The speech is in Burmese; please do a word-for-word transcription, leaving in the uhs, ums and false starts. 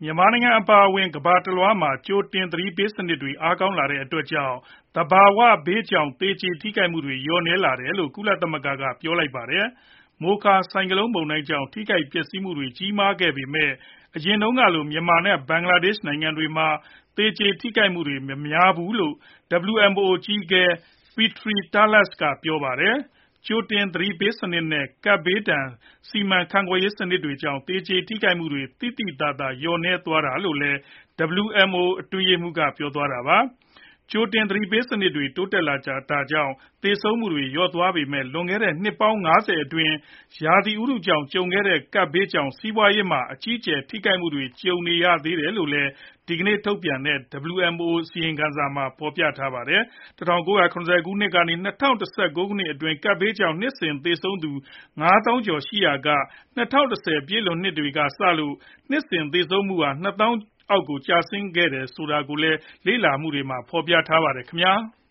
မြန်မာနိုင်ငံအပါအဝင်ကမ္ဘာတလွှားမှာကြိုတင်သတိပေးစနစ်တွေအားကောင်းလာတဲ့အတွက်ကြောင့်သဘာဝဘေးကြောင့်သေကျေထိခိုက်မှုတွေလျော့နည်းလာတယ်လို့ကုလသမဂ္ဂကပြောလိုက်ပါတယ်။ မိုခါဆိုင်ကလုန်းမုန်တိုင်းကြောင့်ထိခိုက်ပျက်စီးမှုတွေကြီးမားခဲ့ပေမဲ့အရင်တုန်းကလိုမြန်မာနဲ့ဘင်္ဂလားဒေ့ရှ်နိုင်ငံတွေမှာသေကျေထိခိုက်မှုတွေမများဘူးလို့ ဒဗ္ဗလူယူ အမ် အို အကြီးအကဲ Petri Tarlas ကပြောပါတယ်။ ကြိုတင်သတိပေးစနစ်နဲ့ ကပ်ဘေးဒဏ်စီမံခန့်ခွဲရေးစနစ်တွေကြောင့်သေကျေထိခိုက်မှုတွေသိသိသာသာလျော့နည်းသွားတယ်လို့လည်း ဒဗ္ဗလူယူ အမ် အို အတွင်းရေးမှူးကပြောသွားတာပါ။ ကြိုတင်သတိပေးစနစ်တွေတိုးတက်လာတာကြောင့်သေဆုံးမှုတွေလျော့သွားပေမဲ့လွန်ခဲ့တဲ့နှစ်ပေါင်း၅ဆယ်အတွင်း ရာသီဥတုကြောင့်ကြုံခဲ့ရတဲ့ကပ်ဘေးကြောင့်စီးပွားရေးမှာအကြီးအကျယ်ထိခိုက်မှုတွေကြုံနေရသေးတယ်လို့လည်းဒီကနေ့ထုတ်ပြန်တဲ့ ဒဗ္ဗလူယူ အမ် အို အစီရင်ခံစာမှာဖော်ပြထားပါတယ်။ ၁၉၇ဝ ခုနှစ်ကနေ ၂ဝ၁၉ ခုနှစ်အတွင်းကပ်ဘေးကြောင့်နှစ်စဉ်သေဆုံးသူ ငါးသောင်းကျော်ရှိရာက ၂ဝ၁ဝ ပြည့်လွန်နှစ်တွေကစလို့ နှစ်စဉ်သေဆုံးမှု ၂ သောင်းအောက်ကိုကျဆင်းခဲ့တယ်ဆိုတာကိုလည်းလေ့လာမှုတွေမှာဖော်ပြထားပါတယ်ခင်ဗျာ။